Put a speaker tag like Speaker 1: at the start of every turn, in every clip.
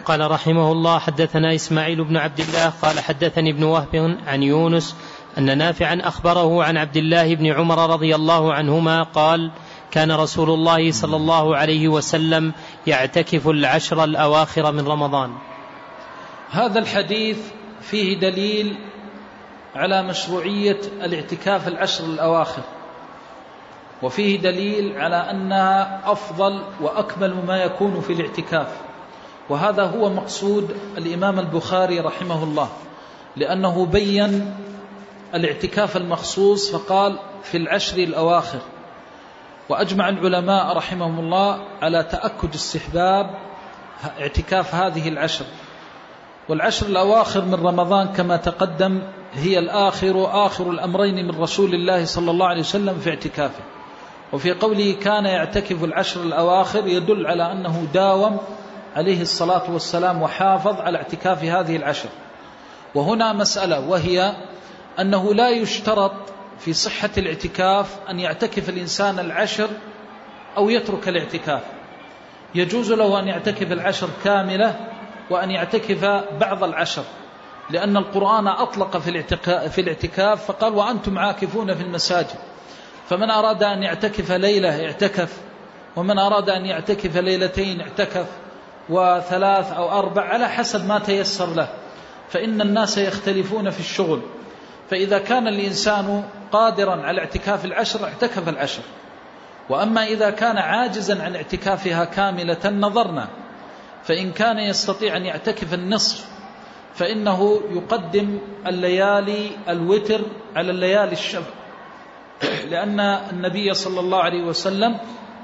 Speaker 1: قال رحمه الله: حدثنا إسماعيل بن عبد الله قال حدثني ابن وهب عن يونس أن نافعا أخبره عن عبد الله بن عمر رضي الله عنهما قال: كان رسول الله صلى الله عليه وسلم يعتكف العشر الأواخر من رمضان.
Speaker 2: هذا الحديث فيه دليل على مشروعية الاعتكاف العشر الأواخر، وفيه دليل على أنها أفضل وأكمل ما يكون في الاعتكاف، وهذا هو مقصود الإمام البخاري رحمه الله، لأنه بين الاعتكاف المخصوص فقال في العشر الأواخر. وأجمع العلماء رحمهم الله على تأكد استحباب اعتكاف هذه العشر. والعشر الأواخر من رمضان كما تقدم هي آخر الأمرين من رسول الله صلى الله عليه وسلم في اعتكافه. وفي قوله كان يعتكف العشر الأواخر يدل على أنه داوم عليه الصلاة والسلام وحافظ على اعتكاف هذه العشر. وهنا مسألة، وهي أنه لا يشترط في صحة الاعتكاف أن يعتكف الإنسان العشر أو يترك الاعتكاف. يجوز له أن يعتكف العشر كاملة وأن يعتكف بعض العشر، لأن القرآن أطلق في الاعتكاف فقال: وأنتم عاكفون في المساجد. فمن أراد أن يعتكف ليلة اعتكف، ومن أراد أن يعتكف ليلتين اعتكف، وثلاث أو أربع على حسب ما تيسر له، فإن الناس يختلفون في الشغل. فإذا كان الإنسان قادرا على اعتكاف العشر اعتكف العشر، وأما إذا كان عاجزا عن اعتكافها كاملة نظرنا، فإن كان يستطيع أن يعتكف النصف فإنه يقدم الليالي الوتر على الليالي الشفع، لأن النبي صلى الله عليه وسلم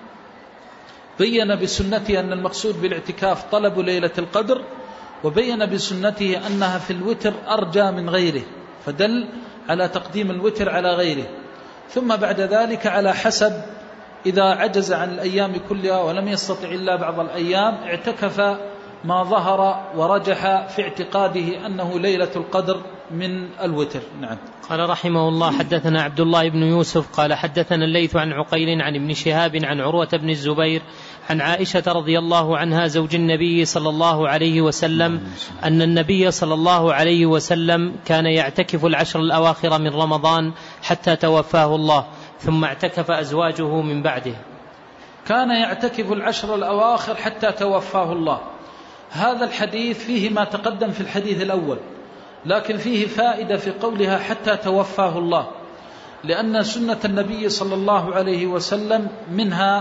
Speaker 2: بين بسنته أن المقصود بالاعتكاف طلب ليلة القدر، وبين بسنته أنها في الوتر أرجى من غيره، فدل على تقديم الوتر على غيره. ثم بعد ذلك على حسب، إذا عجز عن الأيام كلها ولم يستطع إلا بعض الأيام اعتكف ما ظهر ورجح في اعتقاده أنه ليلة القدر من الوتر. نعم.
Speaker 1: قال رحمه الله: حدثنا عبد الله بن يوسف قال حدثنا الليث عن عقيل عن ابن شهاب عن عروة بن الزبير عن عائشة رضي الله عنها زوج النبي صلى الله عليه وسلم أن النبي صلى الله عليه وسلم كان يعتكف العشر الأواخر من رمضان حتى توفاه الله، ثم اعتكف أزواجه من بعده.
Speaker 2: كان يعتكف العشر الأواخر حتى توفاه الله. هذا الحديث فيه ما تقدم في الحديث الأول، لكن فيه فائدة في قولها حتى توفاه الله، لأن سنة النبي صلى الله عليه وسلم منها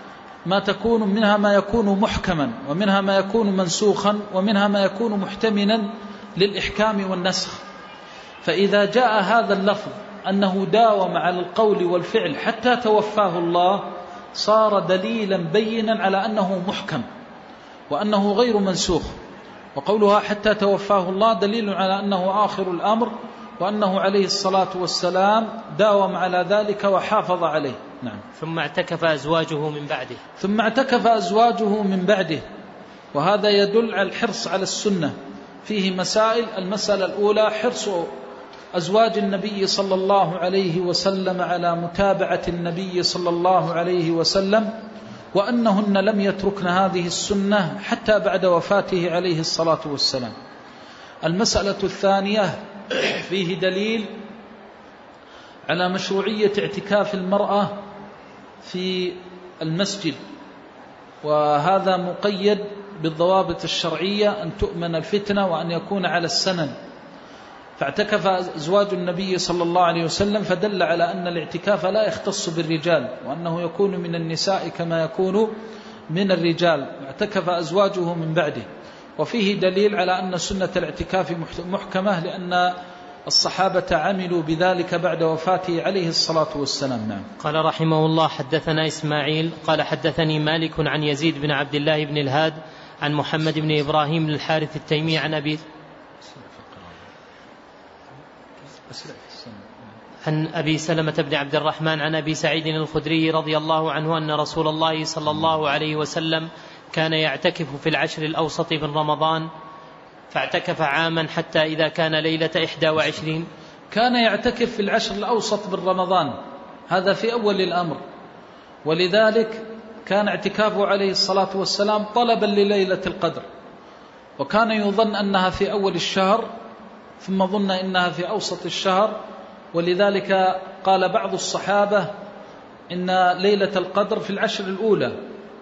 Speaker 2: ما يكون محكما، ومنها ما يكون منسوخا، ومنها ما يكون محتملا للإحكام والنسخ. فإذا جاء هذا اللفظ أنه داوم على القول والفعل حتى توفاه الله صار دليلا بينا على أنه محكم وأنه غير منسوخ. وقولها حتى توفاه الله دليل على أنه آخر الأمر، وأنه عليه الصلاة والسلام داوم على ذلك وحافظ عليه. نعم.
Speaker 1: ثم اعتكف أزواجه من بعده.
Speaker 2: وهذا يدل على الحرص على السنة. فيه مسائل: المسألة الأولى حرص أزواج النبي صلى الله عليه وسلم على متابعة النبي صلى الله عليه وسلم، وأنهن لم يتركن هذه السنة حتى بعد وفاته عليه الصلاة والسلام. المسألة الثانية فيه دليل على مشروعية اعتكاف المرأة في المسجد، وهذا مقيد بالضوابط الشرعية أن تؤمن الفتنة وأن يكون على السنن. فاعتكف أزواج النبي صلى الله عليه وسلم، فدل على أن الاعتكاف لا يختص بالرجال، وأنه يكون من النساء كما يكون من الرجال. اعتكف أزواجه من بعده. وفيه دليل على أن سنة الاعتكاف محكمة، لأن الصحابة عملوا بذلك بعد وفاته عليه الصلاة والسلام. نعم.
Speaker 1: قال رحمه الله: حدثنا إسماعيل قال حدثني مالك عن يزيد بن عبد الله بن الهاد عن محمد بن إبراهيم بن الحارث التيمي عن أبي سلمة بن عبد الرحمن عن أبي سعيد الخدري رضي الله عنه أن رسول الله صلى الله عليه وسلم كان يعتكف في العشر الأوسط من رمضان، فاعتكف عاما حتى إذا كان ليلة 21.
Speaker 2: كان يعتكف في العشر الأوسط من رمضان، هذا في أول الأمر، ولذلك كان اعتكافه عليه الصلاة والسلام طلبا لليلة القدر. وكان يظن أنها في أول الشهر ثم ظن إنها في أوسط الشهر، ولذلك قال بعض الصحابة إن ليلة القدر في العشر الأولى.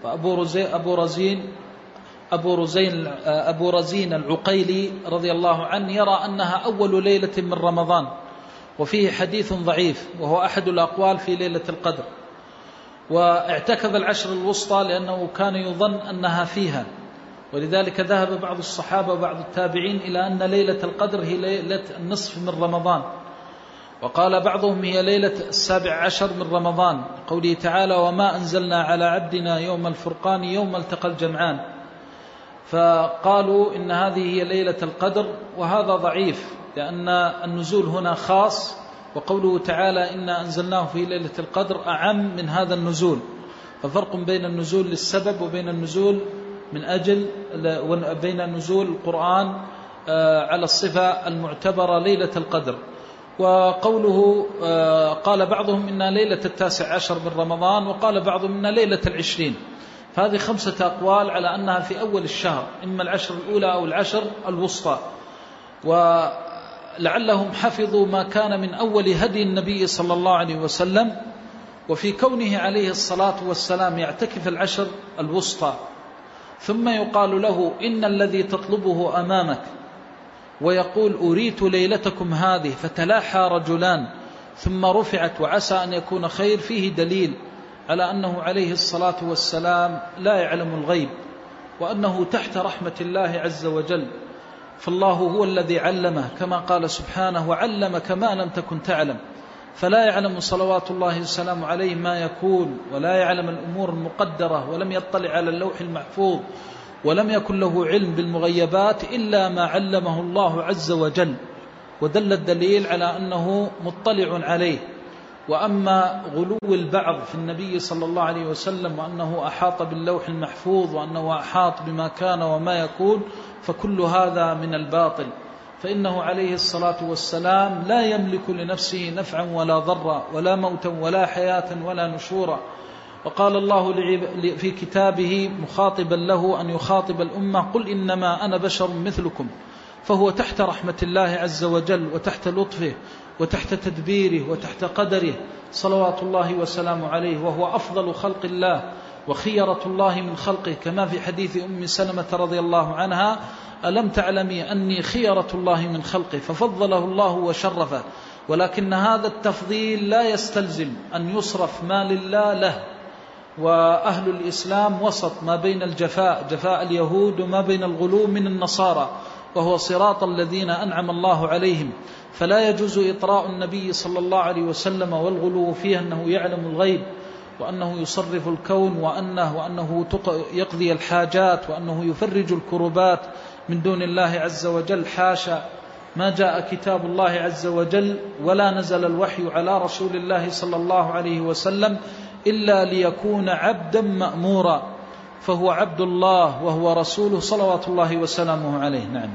Speaker 2: فأبو رزين العقيلي رضي الله عنه يرى أنها أول ليلة من رمضان، وفيه حديث ضعيف وهو أحد الأقوال في ليلة القدر. واعتكف العشر الوسطى لأنه كان يظن أنها فيها، ولذلك ذهب بعض الصحابة وبعض التابعين إلى أن ليلة القدر هي ليلة النصف من رمضان، وقال بعضهم هي ليلة 17 من رمضان، قوله تعالى وما أنزلنا على عبدنا يوم الفرقان يوم التقى الجمعان. فقالوا إن هذه هي ليلة القدر، وهذا ضعيف لأن النزول هنا خاص، وقوله تعالى إنا أنزلناه في ليلة القدر أعم من هذا النزول. ففرق بين النزول للسبب وبين النزول من أجل بين نزول القرآن على الصفة المعتبرة ليلة القدر. وقوله قال بعضهم إنها ليلة 19 من رمضان، وقال بعضهم إنها ليلة 20. فهذه 5 أقوال على أنها في أول الشهر، إما العشر الأولى أو العشر الوسطى. ولعلهم حفظوا ما كان من أول هدي النبي صلى الله عليه وسلم، وفي كونه عليه الصلاة والسلام يعتكف العشر الوسطى، ثم يقال له إن الذي تطلبه أمامك، ويقول أريت ليلتكم هذه، فتلاحى رجلان ثم رفعت وعسى أن يكون خير، فيه دليل على أنه عليه الصلاة والسلام لا يعلم الغيب، وأنه تحت رحمة الله عز وجل. فالله هو الذي علمه، كما قال سبحانه وعلمك ما لم تكن تعلم. فلا يعلم صلوات الله والسلام عليه ما يكون، ولا يعلم الأمور المقدرة، ولم يطلع على اللوح المحفوظ، ولم يكن له علم بالمغيبات إلا ما علمه الله عز وجل، ودل الدليل على أنه مطلع عليه. وأما غلو البعض في النبي صلى الله عليه وسلم وأنه أحاط باللوح المحفوظ وأنه أحاط بما كان وما يكون، فكل هذا من الباطل. فإنه عليه الصلاة والسلام لا يملك لنفسه نفعا ولا ضرا ولا موتا ولا حياة ولا نشورا. وقال الله في كتابه مخاطبا له أن يخاطب الأمة قل إنما أنا بشر مثلكم. فهو تحت رحمة الله عز وجل وتحت لطفه وتحت تدبيره وتحت قدره صلوات الله وسلامه عليه، وهو أفضل خلق الله وخيرة الله من خلقه، كما في حديث أم سلمة رضي الله عنها ألم تعلمي أني خيرة الله من خلقه، ففضله الله وشرفه. ولكن هذا التفضيل لا يستلزم أن يصرف ما لله له. وأهل الإسلام وسط ما بين جفاء اليهود وما بين الغلو من النصارى، وهو صراط الذين أنعم الله عليهم. فلا يجوز إطراء النبي صلى الله عليه وسلم والغلو فيه أنه يعلم الغيب، وأنه يصرف الكون، وأنه يقضي الحاجات، وأنه يفرج الكربات من دون الله عز وجل. حاشا، ما جاء كتاب الله عز وجل ولا نزل الوحي على رسول الله صلى الله عليه وسلم إلا ليكون عبدا مأمورا، فهو عبد الله وهو رسوله صلوات الله وسلامه عليه. نعم.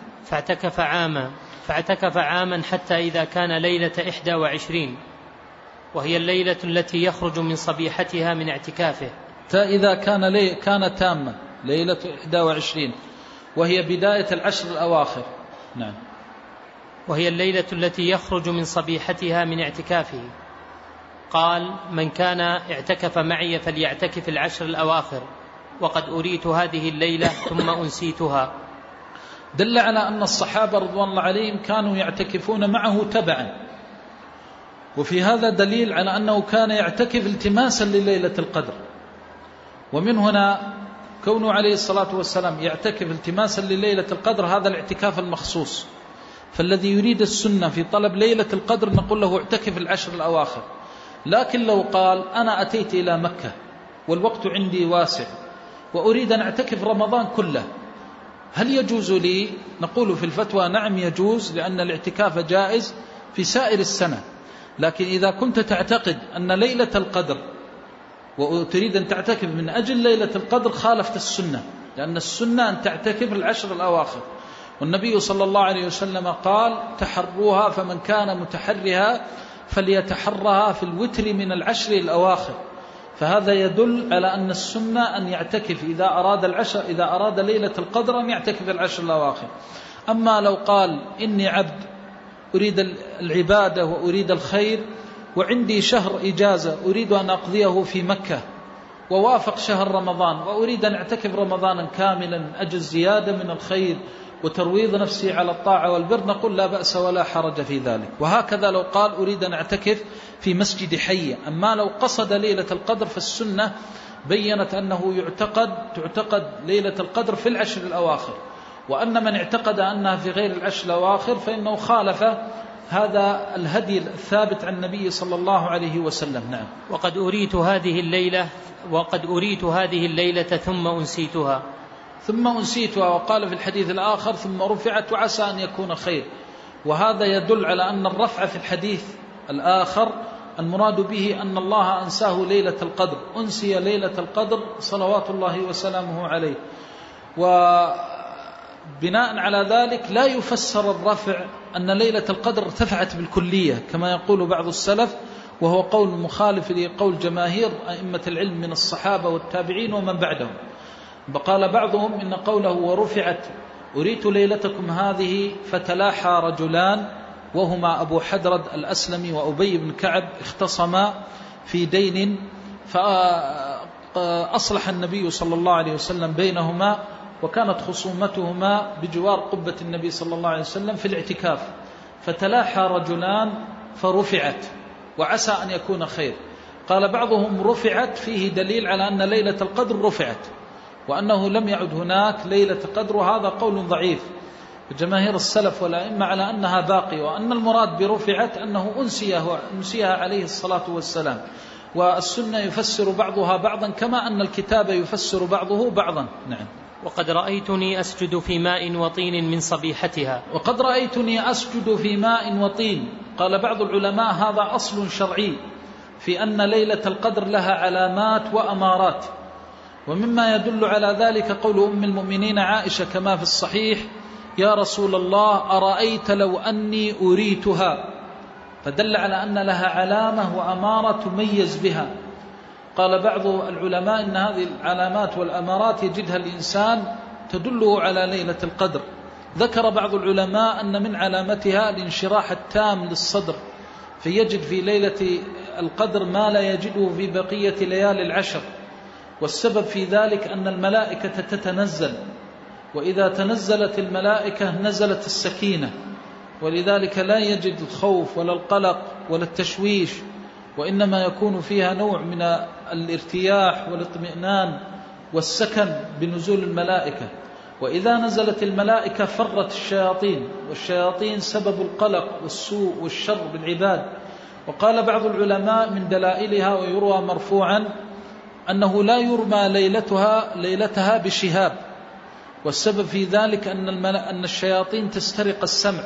Speaker 1: فاعتكف عاما حتى إذا كان ليلة 21، وهي الليلة التي يخرج من صبيحتها من اعتكافه.
Speaker 2: إذا كان تامة ليلة 21، وهي بداية العشر الأواخر. نعم.
Speaker 1: وهي الليلة التي يخرج من صبيحتها من اعتكافه. قال من كان اعتكف معي فليعتكف العشر الأواخر، وقد أريت هذه الليلة ثم أنسيتها.
Speaker 2: دل على أن الصحابة رضوان الله عليهم كانوا يعتكفون معه تبعا، وفي هذا دليل على أنه كان يعتكف التماسا لليلة القدر. ومن هنا كونه عليه الصلاة والسلام يعتكف التماسا لليلة القدر، هذا الاعتكاف المخصوص. فالذي يريد السنة في طلب ليلة القدر نقول له اعتكف العشر الأواخر. لكن لو قال أنا أتيت إلى مكة والوقت عندي واسع وأريد أن أعتكف رمضان كله، هل يجوز لي؟ نقول في الفتوى نعم يجوز، لأن الاعتكاف جائز في سائر السنة. لكن إذا كنت تعتقد أن ليلة القدر وتريد أن تعتكف من أجل ليلة القدر خالفت السنة، لأن السنة أن تعتكف العشر الأواخر. والنبي صلى الله عليه وسلم قال تحروها، فمن كان متحرها فليتحرها في الوتر من العشر الأواخر. فهذا يدل على أن السنة أن يعتكف إذا أراد العشر، إذا أراد ليلة القدر أن يعتكف العشر الأواخر. أما لو قال إني عبد أريد العبادة وأريد الخير وعندي شهر إجازة أريد أن أقضيه في مكة ووافق شهر رمضان وأريد أن أعتكف رمضانا كاملا أجل زيادة من الخير وترويض نفسي على الطاعة والبر، نقول لا بأس ولا حرج في ذلك. وهكذا لو قال أريد أن أعتكف في مسجد حي. أما لو قصد ليلة القدر فالسنة بيّنت أنه تعتقد ليلة القدر في العشر الأواخر، وأن من اعتقد أنها في غير العشر الأواخر فإنه خالف هذا الهدي الثابت عن النبي صلى الله عليه وسلم. نعم.
Speaker 1: وقد أريت هذه الليلة ثم أنسيتها، وقال في الحديث الآخر ثم رفعت وعسى أن يكون خير. وهذا يدل على أن الرفع في الحديث الآخر المراد به أن الله أنساه ليلة القدر، أنسي ليلة القدر صلوات الله وسلامه عليه. وبناء على ذلك لا يفسر الرفع أن ليلة القدر ارتفعت بالكلية كما يقول بعض السلف، وهو قول مخالف لقول جماهير أئمة العلم من الصحابة والتابعين ومن بعدهم. فقال بعضهم إن قوله ورفعت أريت ليلتكم هذه فتلاحى رجلان وهما أبو حدرد الأسلمي وأبي بن كعب اختصما في دين فأصلح النبي صلى الله عليه وسلم بينهما، وكانت خصومتهما بجوار قبة النبي صلى الله عليه وسلم في الاعتكاف، فتلاحى رجلان فرفعت وعسى أن يكون خير. قال بعضهم رفعت فيه دليل على أن ليلة القدر رفعت وأنه لم يعد هناك ليلة قدر، وهذا قول ضعيف. جماهير السلف والأئمة على أنها باقية، وأن المراد برفعت أنه أنسيها عليه الصلاة والسلام. والسنة يفسر بعضها بعضا كما أن الكتاب يفسر بعضه بعضا. نعم. وقد رأيتني أسجد في ماء وطين من صبيحتها.
Speaker 2: وقد رأيتني أسجد في ماء وطين. قال بعض العلماء هذا أصل شرعي في أن ليلة القدر لها علامات وأمارات، ومما يدل على ذلك قول أم المؤمنين عائشة كما في الصحيح: يا رسول الله أرأيت لو أني أريتها، فدل على أن لها علامة وأمارة تميز بها. قال بعض العلماء إن هذه العلامات والأمارات يجدها الإنسان تدله على ليلة القدر. ذكر بعض العلماء أن من علامتها الانشراح التام للصدر، فيجد في ليلة القدر ما لا يجده في بقية ليالي العشر، والسبب في ذلك أن الملائكة تتنزل، وإذا تنزلت الملائكة نزلت السكينة، ولذلك لا يجد الخوف ولا القلق ولا التشويش، وإنما يكون فيها نوع من الارتياح والاطمئنان والسكن بنزول الملائكة. وإذا نزلت الملائكة فرت الشياطين، والشياطين سبب القلق والسوء والشر بالعباد. وقال بعض العلماء من دلائلها ويروى مرفوعا أنه لا يرمى ليلتها بشهاب، والسبب في ذلك أن الشياطين تسترق السمع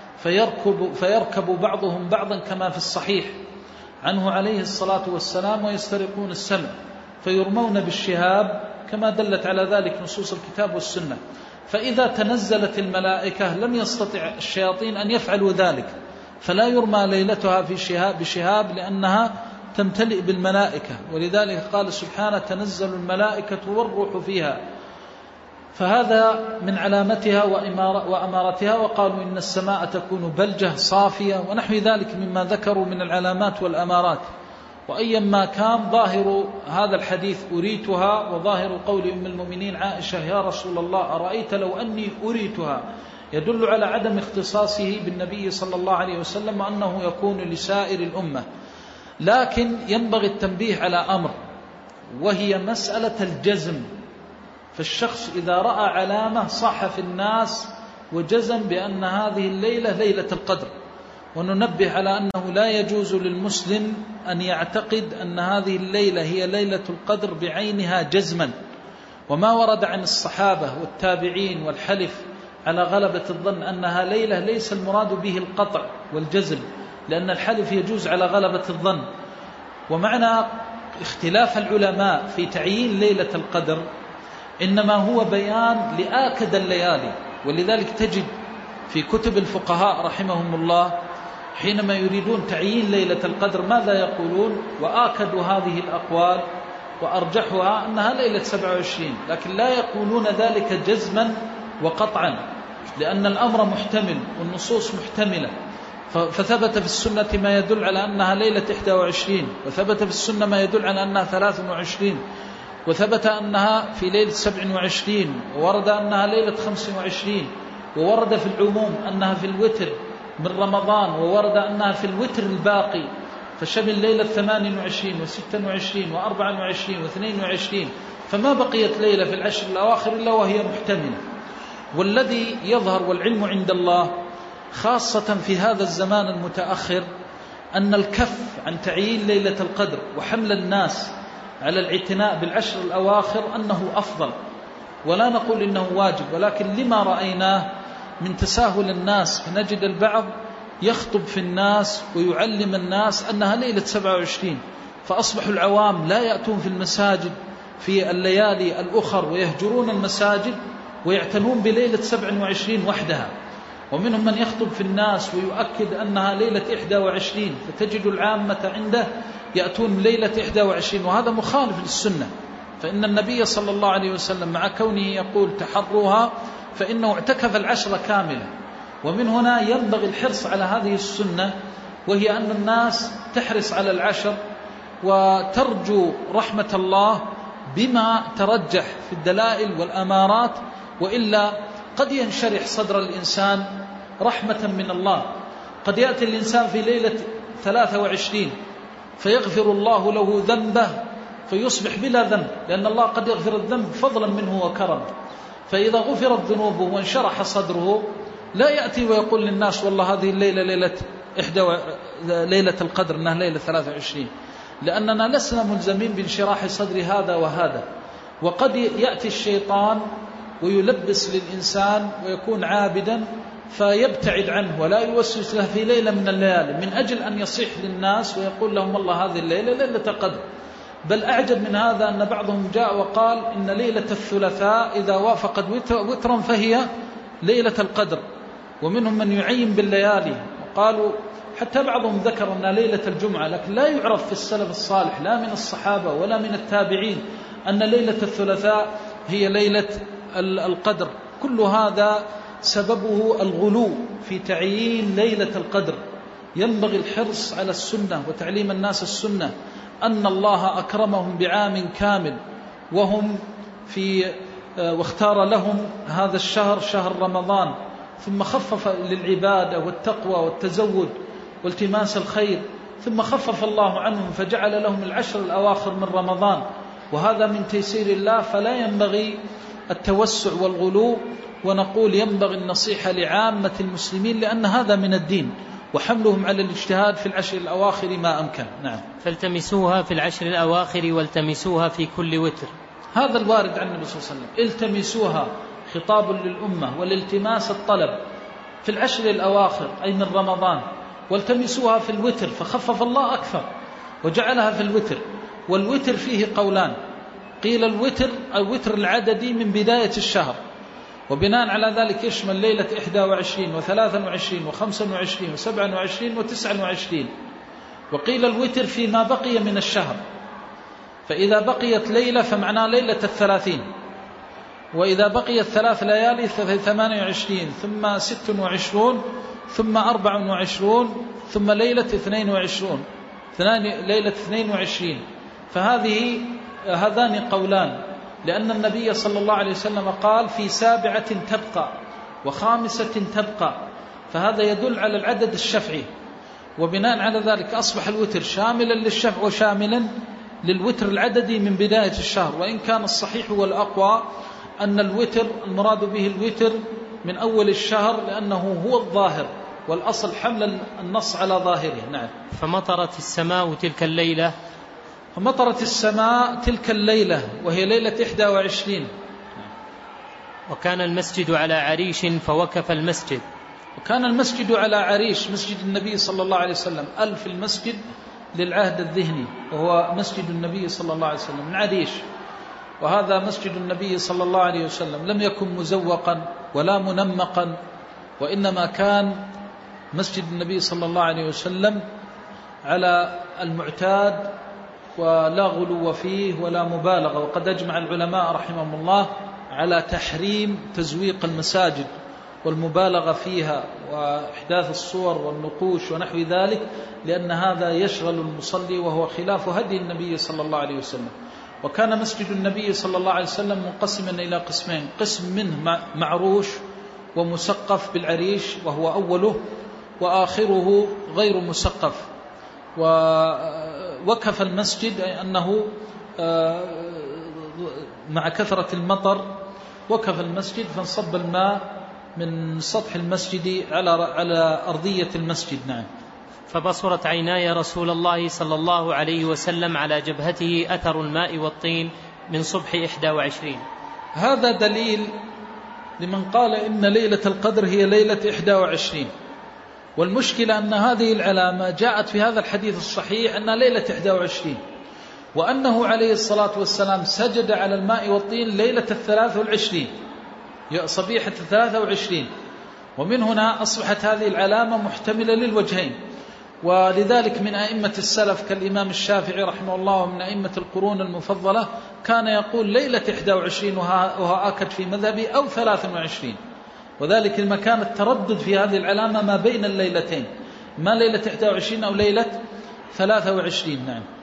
Speaker 2: فيركب بعضهم بعضا كما في الصحيح عنه عليه الصلاة والسلام، ويسترقون السمع فيرمون بالشهاب كما دلت على ذلك نصوص الكتاب والسنة. فإذا تنزلت الملائكة لم يستطع الشياطين أن يفعلوا ذلك، فلا يرمى ليلتها بشهاب لأنها تمتلئ بالملائكة، ولذلك قال سبحانه: تنزل الملائكة والروح فيها. فهذا من علامتها وأمارتها. وقالوا إن السماء تكون بلجة صافية ونحو ذلك مما ذكروا من العلامات والأمارات. وأيا ما كان ظاهر هذا الحديث أريتها، وظاهر قول أم المؤمنين عائشة: يا رسول الله أرأيت لو أني أريتها، يدل على عدم اختصاصه بالنبي صلى الله عليه وسلم، وأنه يكون لسائر الأمة. لكن ينبغي التنبيه على أمر، وهي مسألة الجزم. فالشخص إذا رأى علامة صح في الناس وجزم بأن هذه الليلة ليلة القدر، وننبه على أنه لا يجوز للمسلم أن يعتقد أن هذه الليلة هي ليلة القدر بعينها جزما. وما ورد عن الصحابة والتابعين والحلف على غلبة الظن أنها ليلة ليس المراد به القطع والجزم، لأن الحلف يجوز على غلبة الظن. ومعنى اختلاف العلماء في تعيين ليلة القدر إنما هو بيان لآكد الليالي. ولذلك تجد في كتب الفقهاء رحمهم الله حينما يريدون تعيين ليلة القدر ماذا يقولون؟ وآكدوا هذه الأقوال وأرجحها أنها ليلة 27، لكن لا يقولون ذلك جزما وقطعا، لأن الأمر محتمل والنصوص محتملة. فثبت في السنة ما يدل على أنها ليلة 21، وثبت في السنة ما يدل على أنها 23، وثبت أنها في ليلة 27، وورد أنها ليلة 25، وورد في العموم أنها في الوتر من رمضان، وورد أنها في الوتر الباقي، فشمل ليلة 28 و26 و24 و22، فما بقيت ليلة في العشر الأواخر إلا وهي محتملة. والذي يظهر والعلم عند الله خاصة في هذا الزمان المتأخر أن الكف عن تعيين ليلة القدر وحمل الناس على الاعتناء بالعشر الأواخر أنه أفضل، ولا نقول إنه واجب، ولكن لما رأيناه من تساهل الناس، فنجد البعض يخطب في الناس ويعلم الناس أنها ليلة 27، فأصبحوا العوام لا يأتون في المساجد في الليالي الأخر ويهجرون المساجد ويعتنون بليلة 27 وحدها. ومنهم من يخطب في الناس ويؤكد أنها ليلة 21، فتجد العامة عنده يأتون ليلة 21، وهذا مخالف للسنة. فإن النبي صلى الله عليه وسلم مع كونه يقول تحروها فإنه اعتكف العشر كاملة. ومن هنا ينبغي الحرص على هذه السنة، وهي أن الناس تحرص على العشر وترجو رحمة الله بما ترجح في الدلائل والأمارات، وإلا قد ينشرح صدر الإنسان رحمة من الله. قد يأتي الإنسان في ليلة 23 فيغفر الله له ذنبه فيصبح بلا ذنب، لأن الله قد يغفر الذنب فضلا منه وكرم. فإذا غفرت ذنوبه وانشرح صدره لا يأتي ويقول للناس والله هذه الليلة ليلة القدر أنها ليلة 23، لأننا لسنا ملزمين بانشراح صدر هذا وهذا. وقد يأتي الشيطان ويلبس للإنسان ويكون عابدا فيبتعد عنه ولا يوسوس له في ليلة من الليالي من أجل أن يصيح للناس ويقول لهم والله هذه الليلة ليلة القدر. بل أعجب من هذا أن بعضهم جاء وقال إن ليلة الثلاثاء إذا وافقت وترا فهي ليلة القدر. ومنهم من يعين بالليالي، وقالوا حتى بعضهم ذكر أن ليلة الجمعة، لكن لا يعرف في السلف الصالح لا من الصحابة ولا من التابعين أن ليلة الثلاثاء هي ليلة القدر. كل هذا سببه الغلو في تعيين ليلة القدر. ينبغي الحرص على السنة وتعليم الناس السنة، أن الله أكرمهم بعام كامل وهم واختار لهم هذا الشهر شهر رمضان، ثم خفف للعبادة والتقوى والتزود والتماس الخير، ثم خفف الله عنهم فجعل لهم العشر الأواخر من رمضان، وهذا من تيسير الله. فلا ينبغي التوسع والغلو، ونقول ينبغي النصيحة لعامة المسلمين، لأن هذا من الدين، وحملهم على الاجتهاد في العشر الأواخر ما أمكن. نعم.
Speaker 1: فالتمسوها في العشر الأواخر والتمسوها في كل وتر،
Speaker 2: هذا الوارد عن النبي صلى الله عليه وسلم. التمسوها خطاب للأمة، والالتماس الطلب في العشر الأواخر أي من رمضان، والتمسوها في الوتر، فخفف الله أكثر وجعلها في الوتر. والوتر فيه قولان، قيل الوتر الوتر العددي من بداية الشهر، وبناء على ذلك يشمل ليلة 21 و23 و25 و27 و29. وقيل الوتر فيما بقي من الشهر، فإذا بقيت ليلة فمعناه ليلة 30، وإذا بقيت 3 ليالي ففي 28 ثم 26 ثم 24 ثم ليلة 22 ليلة 22. هذان قولان، لأن النبي صلى الله عليه وسلم قال في 7 تبقى و5 تبقى، فهذا يدل على العدد الشفعي. وبناء على ذلك أصبح الوتر شاملا للشفع وشاملا للوتر العددي من بداية الشهر. وإن كان الصحيح والأقوى أن الوتر المراد به الوتر من أول الشهر، لأنه هو الظاهر، والأصل حمل النص على ظاهره. نعم.
Speaker 1: فمطرت السماء تلك الليلة،
Speaker 2: فمطرت السماء تلك الليلة وهي ليلة 21.
Speaker 1: وكان المسجد على عريش فوقف المسجد،
Speaker 2: وكان المسجد على عريش مسجد النبي صلى الله عليه وسلم، ألف المسجد للعهد الذهني، وهو مسجد النبي صلى الله عليه وسلم من عريش، وهذا مسجد النبي صلى الله عليه وسلم لم يكن مزوقا ولا منمقا، وإنما كان مسجد النبي صلى الله عليه وسلم على المعتاد ولا غلو فيه ولا مبالغة. وقد أجمع العلماء رحمهم الله على تحريم تزويق المساجد والمبالغة فيها وإحداث الصور والنقوش ونحو ذلك، لأن هذا يشغل المصلي وهو خلاف هدي النبي صلى الله عليه وسلم. وكان مسجد النبي صلى الله عليه وسلم منقسما إلى قسمين: قسم منه معروش ومسقف بالعريش وهو أوله، وآخره غير مسقف. ووكف المسجد أي أنه مع كثرة المطر وكف المسجد فانصب الماء من سطح المسجد على أرضية المسجد. نعم.
Speaker 1: فبصرت عيناي رسول الله صلى الله عليه وسلم على جبهته أثر الماء والطين من صبح 21.
Speaker 2: هذا دليل لمن قال إن ليلة القدر هي ليلة 21. والمشكلة أن هذه العلامة جاءت في هذا الحديث الصحيح أنها ليلة 21، وأنه عليه الصلاة والسلام سجد على الماء والطين ليلة 23 صبيحة 23. ومن هنا أصبحت هذه العلامة محتملة للوجهين. ولذلك من أئمة السلف كالإمام الشافعي رحمه الله ومن أئمة القرون المفضلة كان يقول ليلة 21 وهو آكد في مذهبي أو 23، وذلك لما كان التردد في هذه العلامة ما بين الليلتين، ما ليلة 21 أو ليلة 23. نعم.